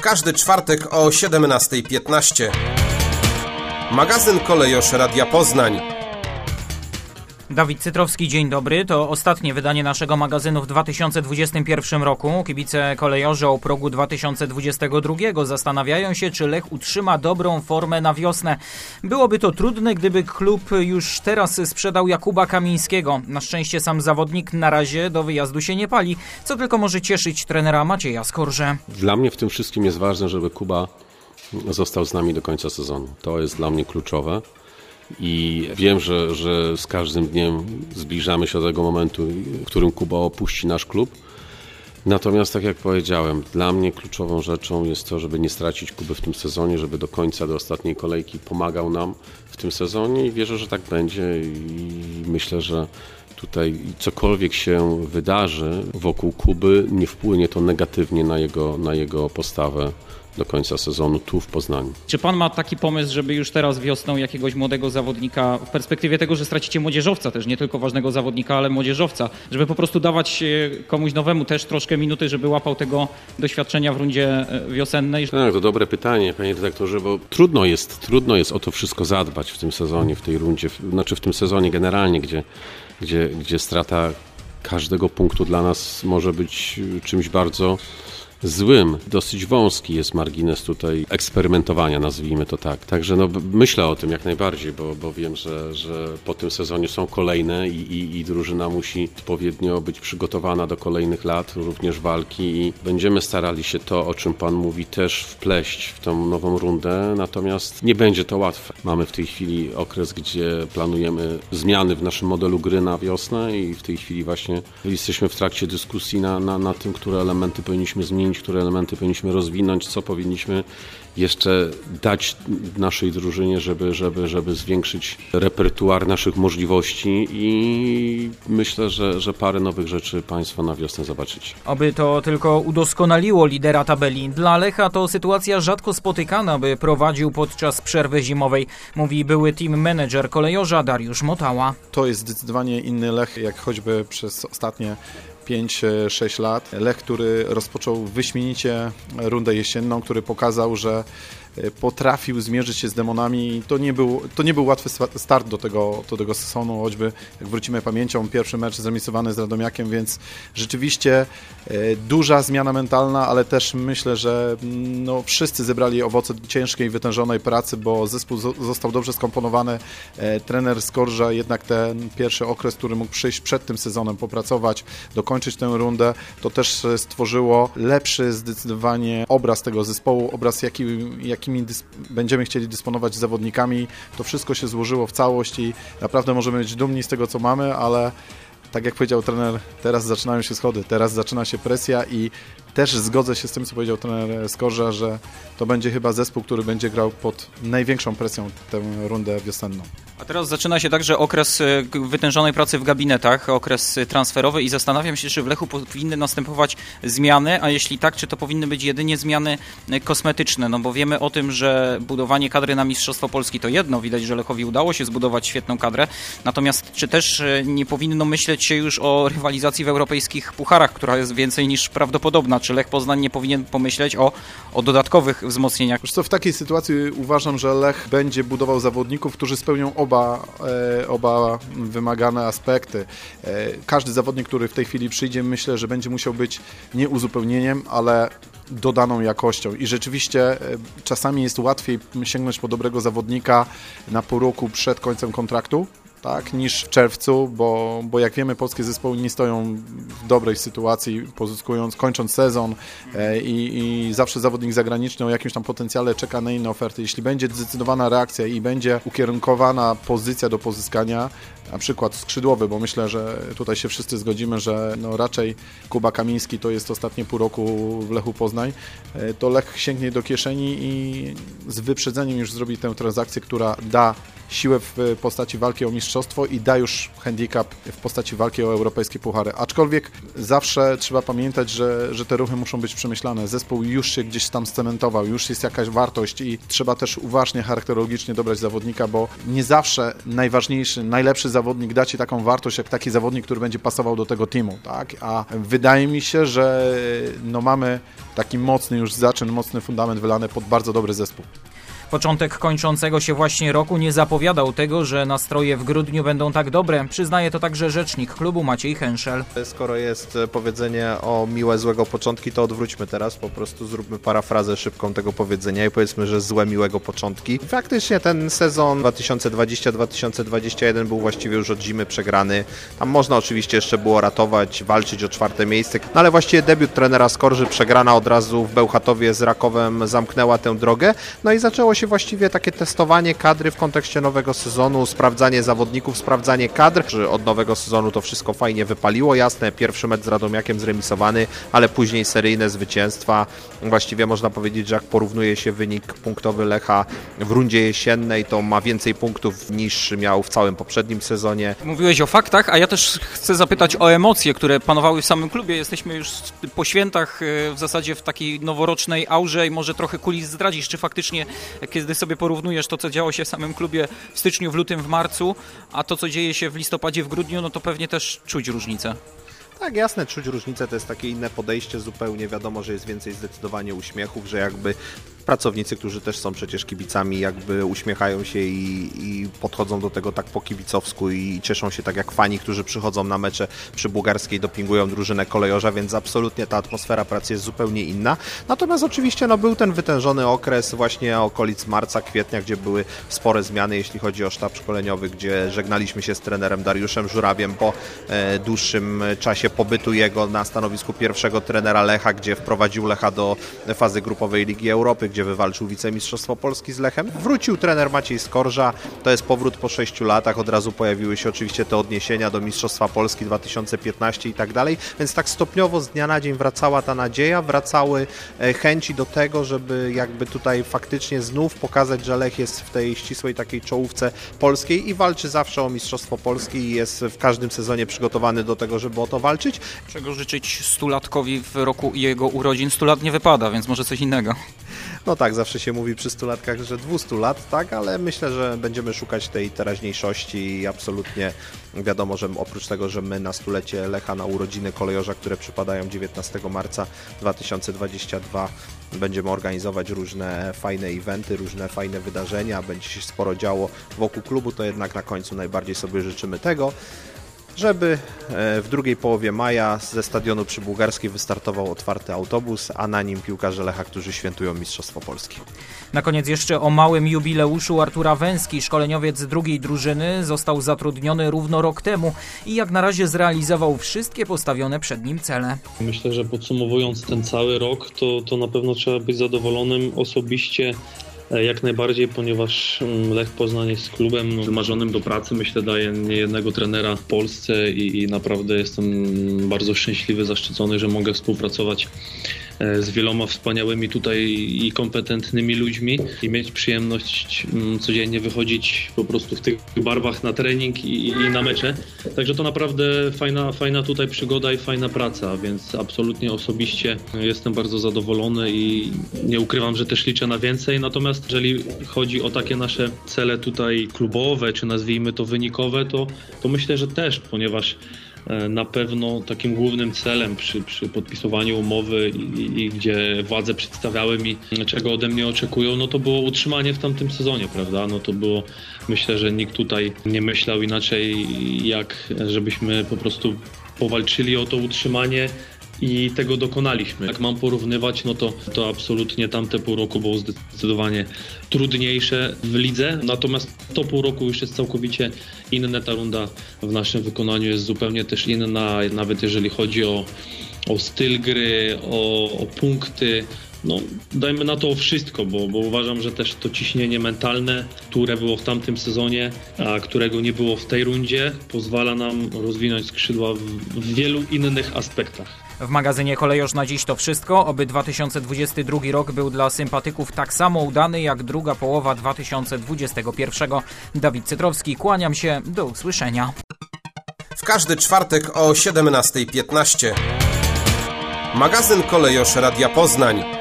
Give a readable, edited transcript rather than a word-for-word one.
każdy czwartek o 17:15. Magazyn Kolejosz Radia Poznań. Dawid Cytrowski, dzień dobry. To ostatnie wydanie naszego magazynu w 2021 roku. Kibice kolejorze o progu 2022 zastanawiają się, czy Lech utrzyma dobrą formę na wiosnę. Byłoby to trudne, gdyby klub już teraz sprzedał Jakuba Kamińskiego. Na szczęście sam zawodnik na razie do wyjazdu się nie pali, co tylko może cieszyć trenera Macieja Skorżę. Dla mnie w tym wszystkim jest ważne, żeby Kuba został z nami do końca sezonu. To jest dla mnie kluczowe. I wiem, że z każdym dniem zbliżamy się do tego momentu, w którym Kuba opuści nasz klub. Natomiast, tak jak powiedziałem, dla mnie kluczową rzeczą jest to, żeby nie stracić Kuby w tym sezonie, żeby do końca, do ostatniej kolejki pomagał nam w tym sezonie i wierzę, że tak będzie i myślę, że tutaj cokolwiek się wydarzy wokół Kuby, nie wpłynie to negatywnie na jego postawę do końca sezonu tu w Poznaniu. Czy pan ma taki pomysł, żeby już teraz wiosną jakiegoś młodego zawodnika, w perspektywie tego, że stracicie młodzieżowca też, nie tylko ważnego zawodnika, ale młodzieżowca, żeby po prostu dawać komuś nowemu też troszkę minuty, żeby łapał tego doświadczenia w rundzie wiosennej? Tak, to dobre pytanie, panie redaktorze, bo trudno jest o to wszystko zadbać w tym sezonie, w tej rundzie, znaczy w tym sezonie generalnie, gdzie strata każdego punktu dla nas może być czymś bardzo złym. Dosyć wąski jest margines tutaj eksperymentowania, nazwijmy to tak. Także myślę o tym jak najbardziej, bo wiem, że po tym sezonie są kolejne i drużyna musi odpowiednio być przygotowana do kolejnych lat, również walki i będziemy starali się to, o czym pan mówi, też wpleść w tą nową rundę, natomiast nie będzie to łatwe. Mamy w tej chwili okres, gdzie planujemy zmiany w naszym modelu gry na wiosnę i w tej chwili właśnie jesteśmy w trakcie dyskusji na tym, które elementy powinniśmy zmienić, które elementy powinniśmy rozwinąć, co powinniśmy jeszcze dać naszej drużynie, żeby zwiększyć repertuar naszych możliwości i myślę, że parę nowych rzeczy państwo na wiosnę zobaczycie. Oby to tylko udoskonaliło lidera tabeli. Dla Lecha to sytuacja rzadko spotykana, by prowadził podczas przerwy zimowej, mówi były team manager kolejorza Dariusz Motała. To jest zdecydowanie inny Lech, jak choćby przez ostatnie 5-6 lat. Lech, który rozpoczął wyśmienicie rundę jesienną, który pokazał, że potrafił zmierzyć się z demonami. To nie był łatwy start do tego sezonu, choćby jak wrócimy pamięcią, pierwszy mecz zremisowany z Radomiakiem, więc rzeczywiście duża zmiana mentalna, ale też myślę, że wszyscy zebrali owoce ciężkiej, wytężonej pracy, bo zespół został dobrze skomponowany. Trener Skorża jednak ten pierwszy okres, który mógł przyjść przed tym sezonem, popracować, dokończyć tę rundę, to też stworzyło lepszy zdecydowanie obraz tego zespołu, obraz jakimi będziemy chcieli dysponować zawodnikami. To wszystko się złożyło w całość i naprawdę możemy być dumni z tego, co mamy, ale tak jak powiedział trener, teraz zaczynają się schody, teraz zaczyna się presja i też zgodzę się z tym, co powiedział trener Skorża, że to będzie chyba zespół, który będzie grał pod największą presją tę rundę wiosenną. A teraz zaczyna się także okres wytężonej pracy w gabinetach, okres transferowy i zastanawiam się, czy w Lechu powinny następować zmiany, a jeśli tak, czy to powinny być jedynie zmiany kosmetyczne, no bo wiemy o tym, że budowanie kadry na Mistrzostwo Polski to jedno, widać, że Lechowi udało się zbudować świetną kadrę, natomiast czy też nie powinno myśleć się już o rywalizacji w europejskich pucharach, która jest więcej niż prawdopodobna? Czy Lech Poznań nie powinien pomyśleć o dodatkowych wzmocnieniach? Wiesz co, w takiej sytuacji uważam, że Lech będzie budował zawodników, którzy spełnią oba wymagane aspekty. Każdy zawodnik, który w tej chwili przyjdzie, myślę, że będzie musiał być nie uzupełnieniem, ale dodaną jakością i rzeczywiście czasami jest łatwiej sięgnąć po dobrego zawodnika na pół roku przed końcem kontraktu, tak, niż w czerwcu, bo jak wiemy, polskie zespoły nie stoją w dobrej sytuacji, kończąc sezon i zawsze zawodnik zagraniczny o jakimś tam potencjale czeka na inne oferty. Jeśli będzie zdecydowana reakcja i będzie ukierunkowana pozycja do pozyskania, na przykład skrzydłowy, bo myślę, że tutaj się wszyscy zgodzimy, że raczej Kuba Kamiński to jest ostatnie pół roku w Lechu Poznań, to Lech sięgnie do kieszeni i z wyprzedzeniem już zrobi tę transakcję, która da siłę w postaci walki o mistrzostwo mistrzostwo i da już handicap w postaci walki o europejskie puchary. Aczkolwiek zawsze trzeba pamiętać, że te ruchy muszą być przemyślane. Zespół już się gdzieś tam scementował, już jest jakaś wartość i trzeba też uważnie, charakterologicznie dobrać zawodnika, bo nie zawsze najważniejszy, najlepszy zawodnik da ci taką wartość, jak taki zawodnik, który będzie pasował do tego teamu, tak? A wydaje mi się, że mamy taki mocny już zaczyn, mocny fundament wylany pod bardzo dobry zespół. Początek kończącego się właśnie roku nie zapowiadał tego, że nastroje w grudniu będą tak dobre. Przyznaje to także rzecznik klubu Maciej Henszel. Skoro jest powiedzenie o miłe, złego początki, to odwróćmy teraz, po prostu zróbmy parafrazę szybką tego powiedzenia i powiedzmy, że złe, miłego początki. Faktycznie ten sezon 2020-2021 był właściwie już od zimy przegrany. Tam można oczywiście jeszcze było ratować, walczyć o 4. miejsce, no ale właściwie debiut trenera Skorży, przegrana od razu w Bełchatowie z Rakowem zamknęła tę drogę. No i zaczęło się właściwie takie testowanie kadry w kontekście nowego sezonu, sprawdzanie zawodników, sprawdzanie kadr. Od nowego sezonu to wszystko fajnie wypaliło, jasne, pierwszy mecz z Radomiakiem zremisowany, ale później seryjne zwycięstwa. Właściwie można powiedzieć, że jak porównuje się wynik punktowy Lecha w rundzie jesiennej, to ma więcej punktów niż miał w całym poprzednim sezonie. Mówiłeś o faktach, a ja też chcę zapytać o emocje, które panowały w samym klubie. Jesteśmy już po świętach, w zasadzie w takiej noworocznej aurze i może trochę kulis zdradzisz, czy faktycznie kiedy sobie porównujesz to, co działo się w samym klubie w styczniu, w lutym, w marcu, a to, co dzieje się w listopadzie, w grudniu, no to pewnie też czuć różnicę. Tak, jasne, czuć różnicę, to jest takie inne podejście zupełnie, wiadomo, że jest więcej zdecydowanie uśmiechów, że jakby pracownicy, którzy też są przecież kibicami, jakby uśmiechają się i podchodzą do tego tak po kibicowsku i cieszą się tak jak fani, którzy przychodzą na mecze przy Bułgarskiej, dopingują drużynę Kolejorza, więc absolutnie ta atmosfera pracy jest zupełnie inna. Natomiast oczywiście był ten wytężony okres właśnie okolic marca, kwietnia, gdzie były spore zmiany, jeśli chodzi o sztab szkoleniowy, gdzie żegnaliśmy się z trenerem Dariuszem Żurawiem po dłuższym czasie pobytu jego na stanowisku pierwszego trenera Lecha, gdzie wprowadził Lecha do fazy grupowej Ligi Europy, gdzie wywalczył wicemistrzostwo Polski z Lechem. Wrócił trener Maciej Skorża, to jest powrót po 6 latach, od razu pojawiły się oczywiście te odniesienia do Mistrzostwa Polski 2015 i tak dalej, więc tak stopniowo z dnia na dzień wracała ta nadzieja, wracały chęci do tego, żeby jakby tutaj faktycznie znów pokazać, że Lech jest w tej ścisłej takiej czołówce polskiej i walczy zawsze o Mistrzostwo Polski i jest w każdym sezonie przygotowany do tego, żeby o to walczyć. Czego życzyć 100-latkowi w roku jego urodzin? 100 lat nie wypada, więc może coś innego. No tak, zawsze się mówi przy 100-latkach, że 200 lat, tak, ale myślę, że będziemy szukać tej teraźniejszości i absolutnie wiadomo, że oprócz tego, że my na stulecie Lecha, na urodziny Kolejorza, które przypadają 19 marca 2022, będziemy organizować różne fajne eventy, różne fajne wydarzenia, będzie się sporo działo wokół klubu, to jednak na końcu najbardziej sobie życzymy tego, żeby w drugiej połowie maja ze stadionu przy Bułgarskiej wystartował otwarty autobus, a na nim piłkarze Lecha, którzy świętują Mistrzostwo Polski. Na koniec jeszcze o małym jubileuszu Artura Węski. Szkoleniowiec drugiej drużyny został zatrudniony równo rok temu i jak na razie zrealizował wszystkie postawione przed nim cele. Myślę, że podsumowując ten cały rok, to na pewno trzeba być zadowolonym osobiście. Jak najbardziej, ponieważ Lech Poznań jest klubem wymarzonym do pracy, myślę, daje niejednego trenera w Polsce i naprawdę jestem bardzo szczęśliwy, zaszczycony, że mogę współpracować z wieloma wspaniałymi tutaj i kompetentnymi ludźmi i mieć przyjemność codziennie wychodzić po prostu w tych barwach na trening i na mecze. Także to naprawdę fajna tutaj przygoda i fajna praca, więc absolutnie osobiście jestem bardzo zadowolony i nie ukrywam, że też liczę na więcej. Natomiast jeżeli chodzi o takie nasze cele tutaj klubowe, czy nazwijmy to wynikowe, to myślę, że też, ponieważ na pewno takim głównym celem przy podpisywaniu umowy i gdzie władze przedstawiały mi, czego ode mnie oczekują, no to było utrzymanie w tamtym sezonie, prawda? No to było, myślę, że nikt tutaj nie myślał inaczej, jak żebyśmy po prostu powalczyli o to utrzymanie i tego dokonaliśmy. Jak mam porównywać, no to absolutnie tamte pół roku było zdecydowanie trudniejsze w lidze, natomiast to pół roku już jest całkowicie inne, ta runda w naszym wykonaniu jest zupełnie też inna, nawet jeżeli chodzi o styl gry, o punkty. No, dajmy na to wszystko, bo uważam, że też to ciśnienie mentalne, które było w tamtym sezonie, a którego nie było w tej rundzie, pozwala nam rozwinąć skrzydła w wielu innych aspektach. W magazynie Kolejosz na dziś to wszystko. Oby 2022 rok był dla sympatyków tak samo udany jak druga połowa 2021. Dawid Cytrowski, kłaniam się, do usłyszenia. W każdy czwartek o 17:15. Magazyn Kolejosz Radia Poznań.